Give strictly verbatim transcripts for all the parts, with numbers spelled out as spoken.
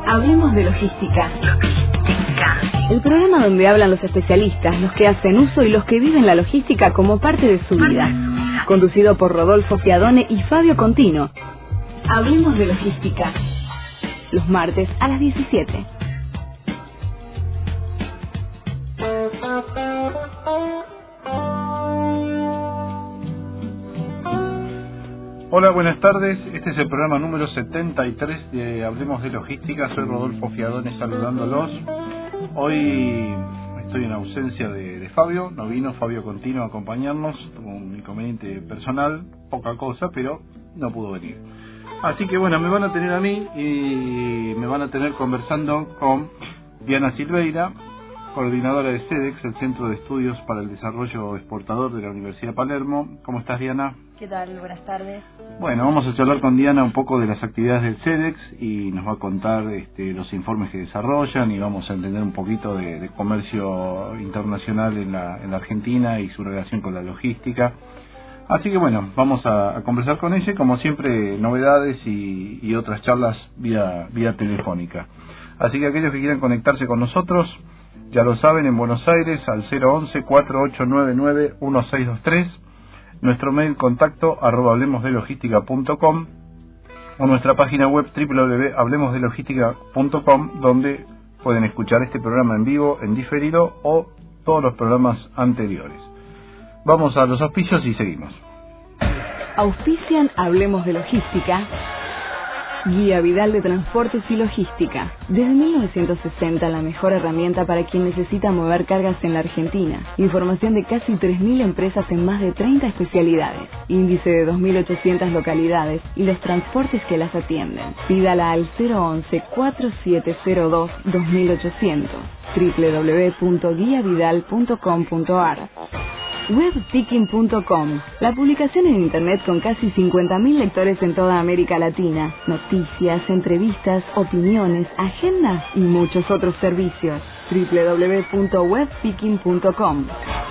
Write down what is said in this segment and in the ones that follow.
Hablemos de logística. Logística. El programa donde hablan los especialistas, los que hacen uso y los que viven la logística como parte de su vida. Conducido por Rodolfo Fiadone y Fabio Contino. Hablemos de logística. Los martes a las diecisiete. Hola, buenas tardes. Este es el programa número setenta y tres de Hablemos de Logística. Soy Rodolfo Fiadone saludándolos. Hoy estoy en ausencia de, de Fabio. No vino Fabio Contino a acompañarnos. Tuvo un inconveniente personal, poca cosa, pero no pudo venir. Así que bueno, me van a tener a mí y me van a tener conversando con Diana Silveira, coordinadora de CEDEX, el Centro de Estudios para el Desarrollo Exportador de la Universidad de Palermo. ¿Cómo estás, Diana? ¿Qué tal? Buenas tardes. Bueno, vamos a charlar con Diana un poco de las actividades del CEDEX y nos va a contar este, los informes que desarrollan y vamos a entender un poquito de, de comercio internacional en la, en la Argentina y su relación con la logística. Así que bueno, vamos a, a conversar con ella, como siempre, novedades y, y otras charlas vía, vía telefónica. Así que aquellos que quieran conectarse con nosotros, ya lo saben, en Buenos Aires al cero once, cuatro ocho nueve nueve, uno seis dos tres, nuestro mail contacto arroba hablemosdelogística punto com o nuestra página web doble u doble u doble u punto hablemos de logística punto com, donde pueden escuchar este programa en vivo, en diferido o todos los programas anteriores. Vamos a los auspicios y seguimos. Auspician Hablemos de Logística. Guía Vidal de Transportes y Logística. Desde mil novecientos sesenta, la mejor herramienta para quien necesita mover cargas en la Argentina. Información de casi tres mil empresas en más de treinta especialidades. Índice de dos mil ochocientas localidades y los transportes que las atienden. Pídala al cero once, cuatro siete cero dos, dos mil ochocientos. doble u doble u doble u punto guía vidal punto com punto a r. webtiking punto com, la publicación en internet con casi cincuenta mil lectores en toda América Latina. Noticias, entrevistas, opiniones, agendas y muchos otros servicios. doble u doble u doble u punto webtiking punto com.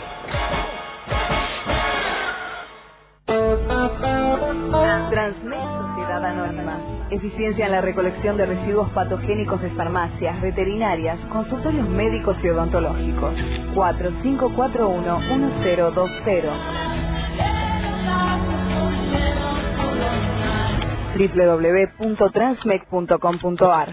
Transmed Sociedad Anónima. Eficiencia en la recolección de residuos patogénicos de farmacias, veterinarias, consultorios médicos y odontológicos. cuatro cinco cuatro uno, uno cero dos cero. doble u doble u doble u punto transmec punto com punto a r.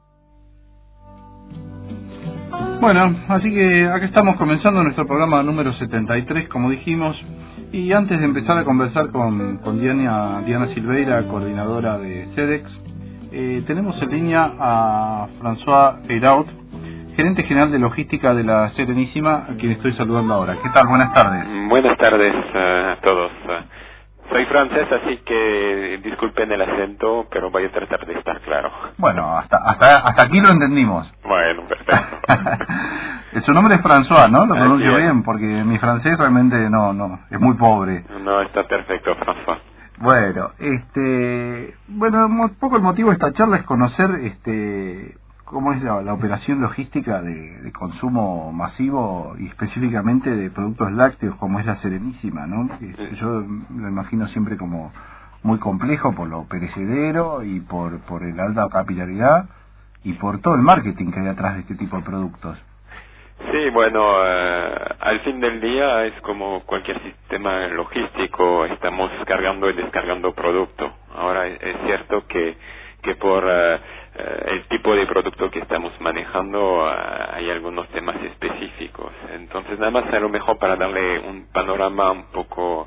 Bueno, así que acá estamos comenzando nuestro programa número setenta y tres, como dijimos. Y antes de empezar a conversar con, con Diana, Diana Silveira, coordinadora de CEDEX, eh, tenemos en línea a François Heraut, gerente general de logística de la Serenísima, a quien estoy saludando ahora. ¿Qué tal? Buenas tardes. Buenas tardes uh, a todos. Uh, soy francés, así que disculpen el acento, pero voy a tratar de estar claro. Bueno, hasta hasta hasta aquí lo entendimos. Bueno, perfecto. Su nombre es François, ¿no? Lo pronuncio Así es. bien, porque mi francés realmente no, no, es muy pobre. No, está perfecto, François. Bueno, este, bueno, un poco el motivo de esta charla es conocer, este, cómo es la, la operación logística de, de consumo masivo y específicamente de productos lácteos, como es la Serenísima, ¿no? Que yo lo imagino siempre como muy complejo por lo perecedero y por por el alta capilaridad y por todo el marketing que hay atrás de este tipo de productos. Sí, bueno, uh, al fin del día es como cualquier sistema logístico, estamos cargando y descargando producto. Ahora es, es cierto que que por uh, uh, el tipo de producto que estamos manejando uh, hay algunos temas específicos. Entonces, nada más a lo mejor para darle un panorama un poco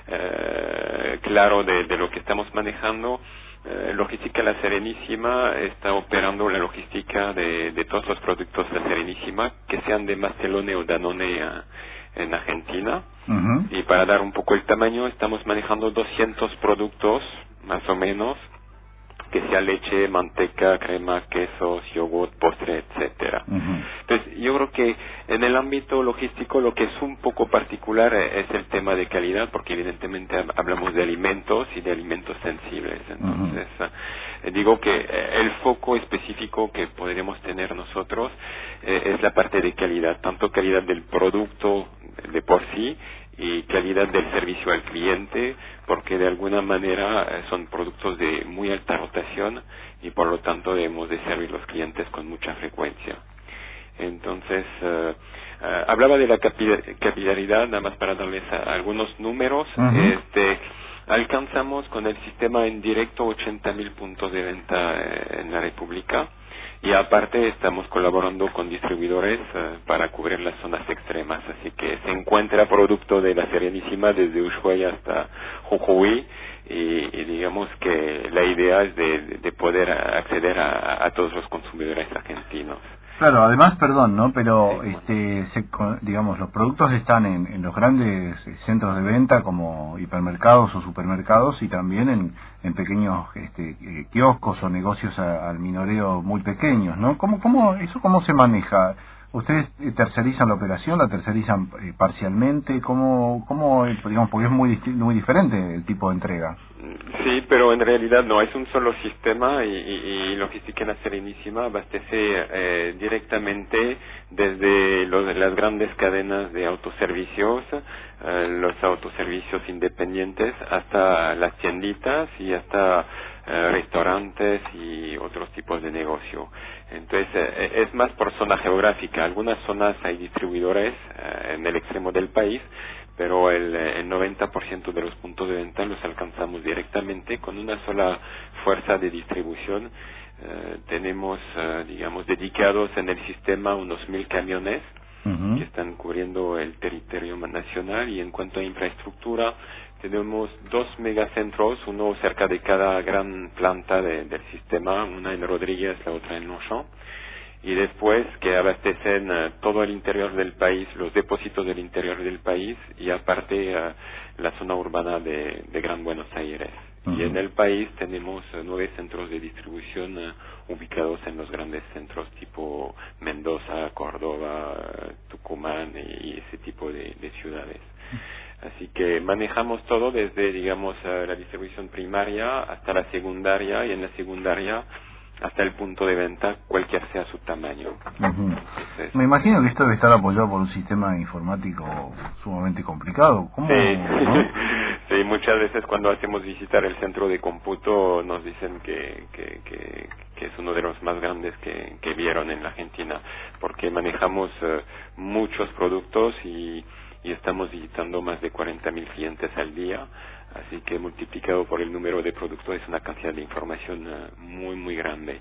uh, claro de, de lo que estamos manejando. Eh, logística La Serenísima está operando la logística de, de todos los productos La Serenísima, que sean de Mastelone o Danone uh, en Argentina. Uh-huh. Y para dar un poco el tamaño, estamos manejando doscientos productos, más o menos, que sea leche, manteca, crema, quesos, yogur, postre, etcétera. Uh-huh. Entonces, yo creo que en el ámbito logístico lo que es un poco particular es el tema de calidad, porque evidentemente hablamos de alimentos y de alimentos sensibles. Entonces, uh-huh. eh, digo que eh, el foco específico que podríamos tener nosotros eh, es la parte de calidad, tanto calidad del producto de por sí y calidad del servicio al cliente, porque de alguna manera eh, son productos de muy alta rotación y por lo tanto debemos de servir los clientes con mucha frecuencia. Entonces, uh, uh, hablaba de la capilaridad, nada más para darles a, algunos números. Uh-huh. Este, alcanzamos con el sistema en directo ochenta mil puntos de venta eh, en la República, y aparte estamos colaborando con distribuidores uh, para cubrir las zonas extremas, así que se encuentra producto de la Serenísima desde Ushuaia hasta Jujuy, y, y digamos que la idea es de, de poder acceder a, a todos los consumidores argentinos. Claro, además, perdón, ¿no? Pero, este, se, digamos, los productos están en, en los grandes centros de venta como hipermercados o supermercados, y también en, en pequeños este, eh, kioscos o negocios a, al minoreo muy pequeños, ¿no? ¿Cómo, cómo, eso cómo se maneja? ¿Ustedes tercerizan la operación, la tercerizan eh, parcialmente? ¿Cómo, cómo, digamos, porque es muy, muy diferente el tipo de entrega? Sí, pero en realidad no, es un solo sistema, y, y, y Logística La Serenísima abastece eh, directamente desde los, las grandes cadenas de autoservicios, eh, los autoservicios independientes, hasta las tienditas y hasta eh, restaurantes y otros tipos de negocio. Entonces, eh, es más por zona geográfica. Algunas zonas hay distribuidores eh, en el extremo del país, pero el, el noventa por ciento de los puntos de venta los alcanzamos directamente con una sola fuerza de distribución. Eh, tenemos, eh, digamos, dedicados en el sistema unos mil camiones uh-huh. que están cubriendo el territorio nacional, y en cuanto a infraestructura, tenemos dos megacentros, uno cerca de cada gran planta de, del sistema, una en Rodríguez, la otra en Longchamp, y después que abastecen uh, todo el interior del país, los depósitos del interior del país, y aparte uh, la zona urbana de, de Gran Buenos Aires. Uh-huh. Y en el país tenemos uh, nueve centros de distribución uh, ubicados en los grandes centros tipo Mendoza, Córdoba, uh, Tucumán y, y ese tipo de, de ciudades. Uh-huh. Así que manejamos todo desde, digamos, uh, la distribución primaria hasta la secundaria, y en la secundaria hasta el punto de venta, cualquier sea su tamaño. Uh-huh. Entonces, me imagino que esto debe estar apoyado por un sistema informático sumamente complicado. ¿Cómo? Sí, ¿no? Sí, muchas veces cuando hacemos visitar el centro de cómputo nos dicen que, que, que, que es uno de los más grandes que, que vieron en la Argentina, porque manejamos uh, muchos productos y, y estamos visitando más de cuarenta mil clientes al día. Así que multiplicado por el número de productos es una cantidad de información uh, muy, muy grande.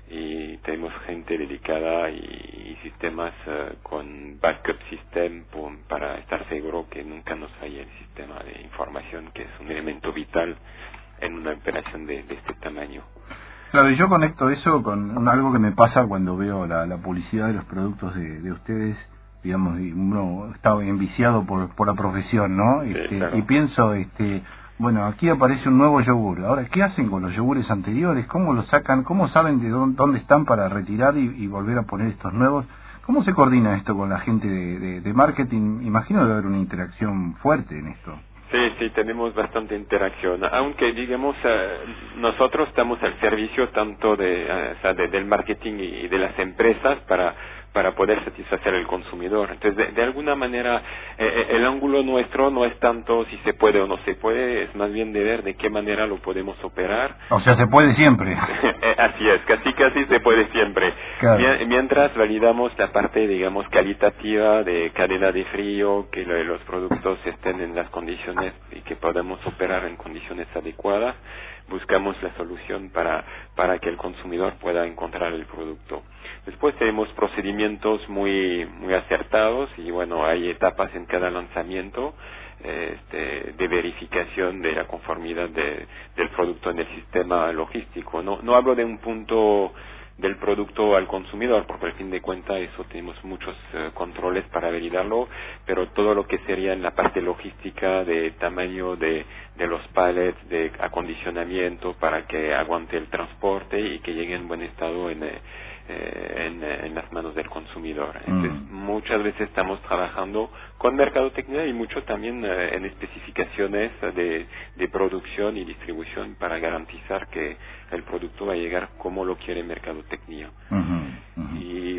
Y tenemos gente dedicada y, y sistemas uh, con backup system por, para estar seguro que nunca nos falle el sistema de información, que es un elemento vital en una operación de, de este tamaño. Claro, y yo conecto eso con algo que me pasa cuando veo la, la publicidad de los productos de, de ustedes. Digamos, uno está enviciado por, por la profesión, ¿no? Este, sí, claro. Y pienso, este, bueno, aquí aparece un nuevo yogur. Ahora, ¿qué hacen con los yogures anteriores? ¿Cómo los sacan? ¿Cómo saben de dónde, dónde están para retirar y, y volver a poner estos nuevos? ¿Cómo se coordina esto con la gente de, de, de marketing? Imagino debe haber una interacción fuerte en esto. Sí, sí, tenemos bastante interacción, aunque digamos eh, nosotros estamos al servicio tanto de, eh, o sea, de del marketing y de las empresas para para poder satisfacer al consumidor. Entonces, de, de alguna manera, eh, el ángulo nuestro no es tanto si se puede o no se puede, es más bien de ver de qué manera lo podemos operar. O sea, se puede siempre. Así es, casi casi se puede siempre. Claro. Mientras validamos la parte, digamos, calitativa de cadena de frío, que los productos estén en las condiciones y que podamos operar en condiciones adecuadas, buscamos la solución para para que el consumidor pueda encontrar el producto. Después tenemos procedimientos muy muy acertados y bueno, hay etapas en cada lanzamiento este, de verificación de la conformidad de, del producto en el sistema logístico. No no hablo de un punto del producto al consumidor, porque al fin de cuentas eso tenemos muchos uh, controles para validarlo, pero todo lo que sería en la parte logística de tamaño de, de los pallets, de acondicionamiento para que aguante el transporte y que llegue en buen estado en, eh, en, en las manos del consumidor. Entonces, mm. muchas veces estamos trabajando con mercadotecnia y mucho también eh, en especificaciones de, de producción y distribución para garantizar que el producto va a llegar como lo quiere mercadotecnia. Uh-huh, uh-huh. Y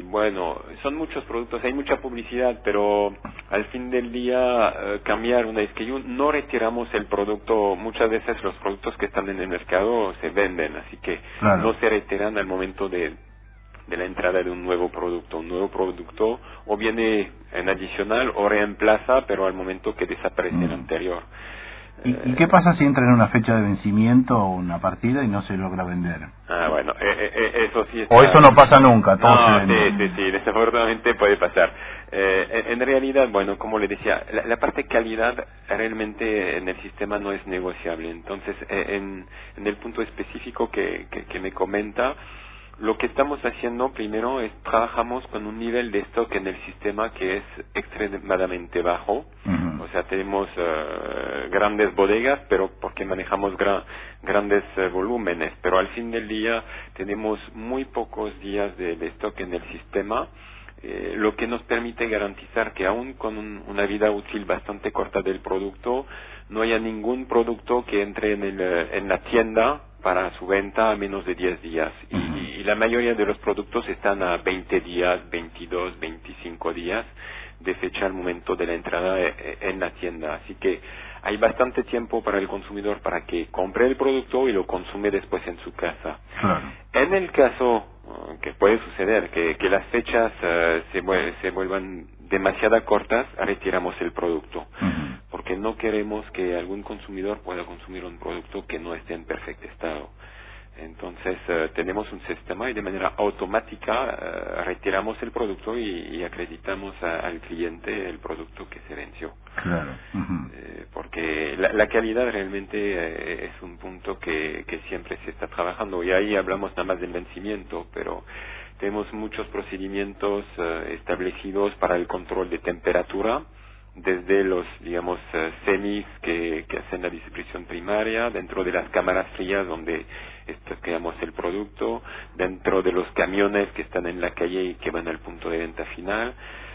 bueno, son muchos productos, hay mucha publicidad, pero al fin del día eh, cambiar una S K U, no retiramos el producto, muchas veces los productos que están en el mercado se venden, así que claro, no se retiran al momento de, de la entrada de un nuevo producto. Un nuevo producto o viene en adicional o reemplaza, pero al momento que desaparece mm. el anterior. ¿Y, ¿Y qué pasa si entra en una fecha de vencimiento o una partida y no se logra vender? Ah, bueno, eh, eh, eso sí está... ¿O eso no pasa nunca? Todo no, se sí, sí, sí, desafortunadamente puede pasar. Eh, en realidad, bueno, como le decía, la, la parte calidad realmente en el sistema no es negociable. Entonces, eh, en, en el punto específico que, que, que me comenta, lo que estamos haciendo primero es trabajamos con un nivel de stock en el sistema que es extremadamente bajo. Uh-huh. O sea, tenemos uh, grandes bodegas, pero porque manejamos gra- grandes uh, volúmenes. Pero al fin del día tenemos muy pocos días de, de stock en el sistema, eh, lo que nos permite garantizar que aún con un, una vida útil bastante corta del producto, no haya ningún producto que entre en, el, en la tienda para su venta a menos de diez días. Y, y la mayoría de los productos están a veinte días, veintidós, veinticinco días de fecha al momento de la entrada en la tienda. Así que hay bastante tiempo para el consumidor para que compre el producto y lo consume después en su casa. Claro. En el caso uh, que puede suceder, que, que las fechas uh, se, vuel- se vuelvan demasiado cortas, retiramos el producto. Uh-huh. Porque no queremos que algún consumidor pueda consumir un producto que no esté en perfecto estado. Entonces uh, tenemos un sistema y de manera automática uh, retiramos el producto y, y acreditamos a, al cliente el producto que se venció. Claro. Uh-huh. Eh, porque la, la calidad realmente eh, es un punto que, que siempre se está trabajando, y ahí hablamos nada más del vencimiento, pero tenemos muchos procedimientos uh, establecidos para el control de temperatura, desde los, digamos, uh, semis que, que hacen la distribución primaria, dentro de las cámaras frías donde estoqueamos el producto, dentro de los camiones que están en la calle y que van al punto de venta final.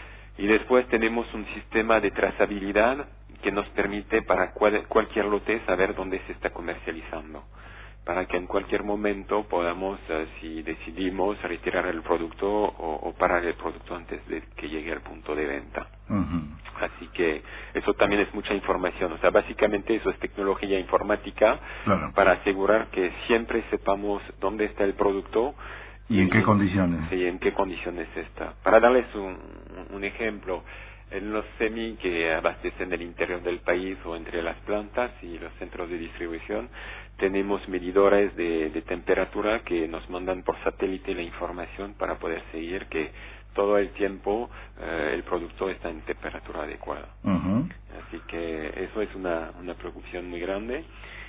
Y después tenemos un sistema de trazabilidad que nos permite para cual, cualquier lote saber dónde se está comercializando, para que en cualquier momento podamos, uh, si decidimos, retirar el producto o, o parar el producto antes de que llegue al punto de venta. Uh-huh. Así que eso también es mucha información. O sea, básicamente eso es tecnología informática, claro, para asegurar que siempre sepamos dónde está el producto. ¿Y, ¿Y en qué condiciones? Sí, en qué condiciones está. Para darles un, un ejemplo, en los semi que abastecen el interior del país o entre las plantas y los centros de distribución, tenemos medidores de, de temperatura que nos mandan por satélite la información para poder seguir que todo el tiempo eh, el producto está en temperatura adecuada. Uh-huh. Así que eso es una, una preocupación muy grande.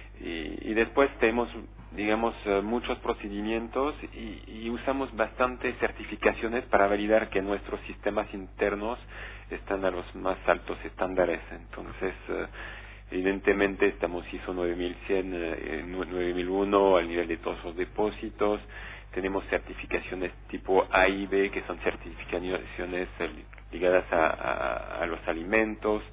Y, y después tenemos, digamos, uh, muchos procedimientos y, y usamos bastantes certificaciones para validar que nuestros sistemas internos están a los más altos estándares. Entonces, uh, evidentemente estamos I S O nueve mil cien, eh, nueve mil uno al nivel de todos los depósitos. Tenemos certificaciones tipo A y B, que son certificaciones ligadas a, a, a los alimentos.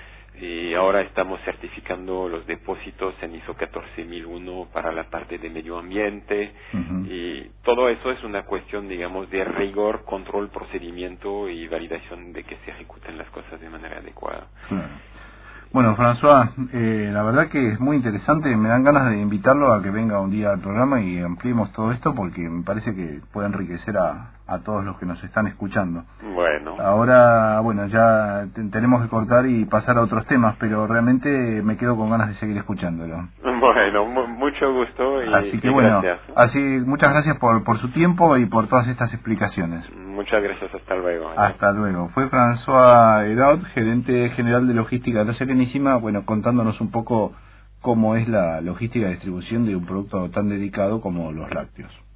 Y ahora estamos certificando los depósitos en I S O catorce mil uno para la parte de medio ambiente. Uh-huh. Y todo eso es una cuestión, digamos, de rigor, control, procedimiento y validación de que se ejecuten las cosas de manera adecuada. Claro. Bueno, François, eh, la verdad que es muy interesante. Me dan ganas de invitarlo a que venga un día al programa y ampliemos todo esto, porque me parece que puede enriquecer a, a todos los que nos están escuchando. Bueno. Ahora, bueno, ya te, tenemos que cortar y pasar a otros temas, pero realmente me quedo con ganas de seguir escuchándolo. Bueno, mu- mucho gusto y, así que y bueno, gracias. Así, muchas gracias por, por su tiempo y por todas estas explicaciones. Muchas gracias, hasta luego. Hasta luego. Fue François Hérault, gerente general de logística de La Serenísima, bueno, contándonos un poco cómo es la logística de distribución de un producto tan dedicado como los lácteos.